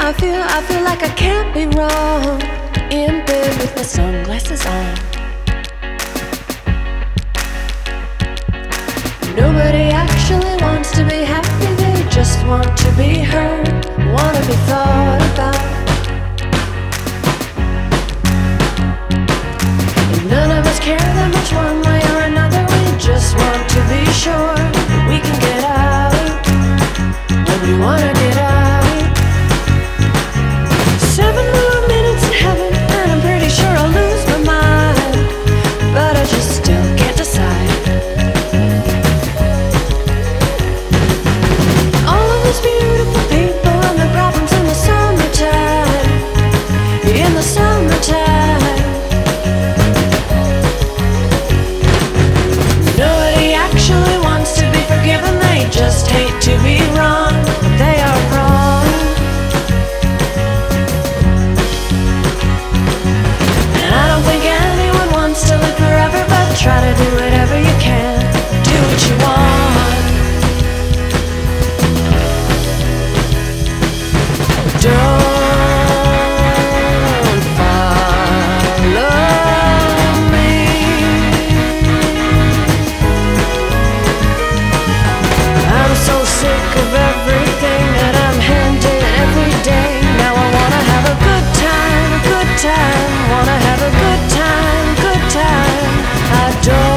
I feel like I can't be wrong. In bed with my sunglasses on. Nobody actually wants to be happy, they just want to be heard, want to be thought about. And none of us care that much one way or another, we just want to be sure that we can get out when we want to get out. 7 more minutes in heaven and I'm pretty sure I'll lose my mind, but I just still can't decide. All of these beautiful people and their problems in the summertime, in the summertime. Nobody actually wants to be forgiven, they just hate to be wrong, but they are wrong. Try to do whatever you can, do what you want. Don't follow me. I'm so sick of everything that I'm handed every day. Now I wanna have a good time, wanna have a good time, good time. I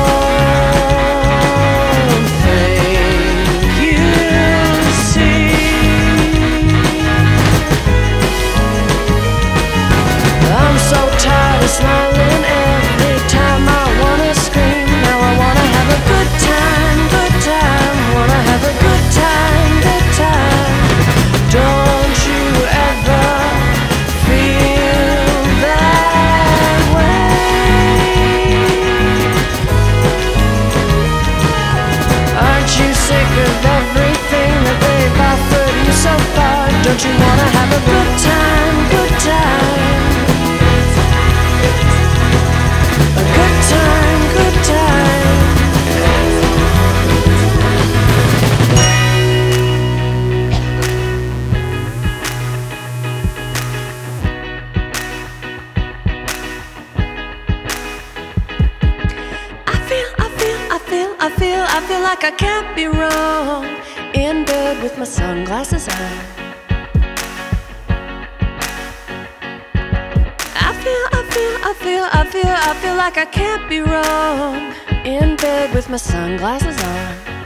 don't think you see. I'm so tired of smiling every time I wanna scream. Now I wanna have a good time, wanna have a good time, good time. Don't you ever feel that way? Aren't you sick of everything that they've offered you so far? Don't you wanna have a good time, good time? A good time, good time. I feel like I can't be wrong. In bed with my sunglasses on. I feel like I can't be wrong. In bed with my sunglasses on.